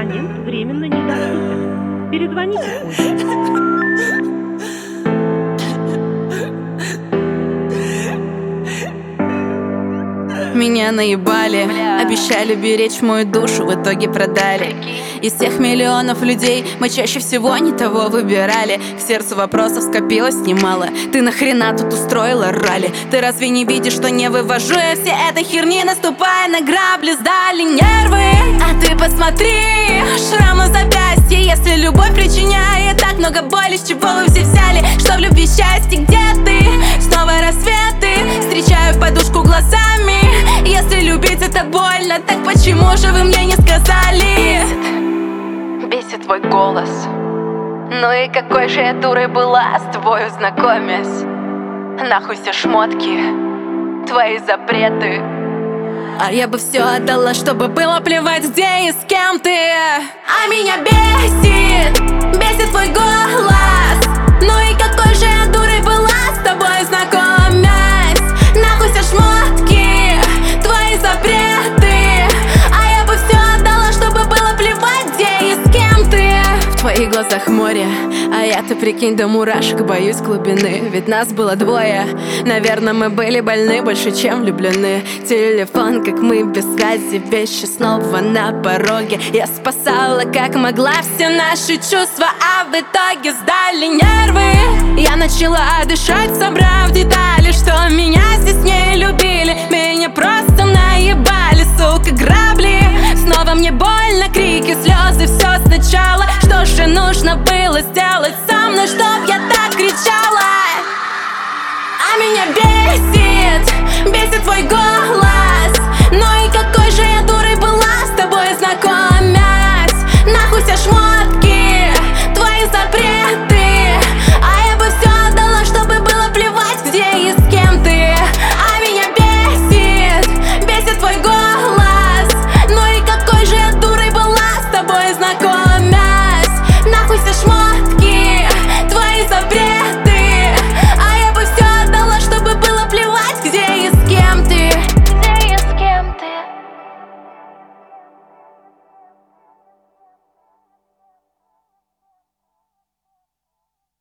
Абонент временно недоступен. Перезвоните позже. Меня наебали, обещали беречь мою душу, в итоге продали. Из всех миллионов людей мы чаще всего не того выбирали. К сердцу вопросов скопилось немало. Ты нахрена тут устроила ралли? Ты разве не видишь, что не вывожу я все этой херни, наступая на грабли? Сдали нервы, а ты посмотри, шрам на запястье. Если любовь причиняет так много боли, с чего вы все взяли? Что в любви счастье, где ты? Снова рассветы, встречаю подушку глазами. Если любить это больно, так почему же вы мне не сказали? Бесит твой голос. Ну и какой же я дурой была с тобою знакомясь. Нахуй все шмотки, твои запреты. А я бы все отдала, чтобы было плевать, где и с кем ты. А меня бесит твой голос. Ну и какой же я дурой была с тобой знакомясь. Нахуй все шмотки, твои запреты. А я бы все отдала, чтобы было плевать, где и с кем ты. В твоих глазах море, а я-то, прикинь, до мурашек боюсь глубины. Ведь нас было двое, наверное, мы были больны больше, чем влюблены. Телефон, как мы без связи, вещи снова на пороге. Я спасала как могла все наши чувства, а в итоге сдали нервы. Я начала дышать, собрав детали, что меня здесь не любили.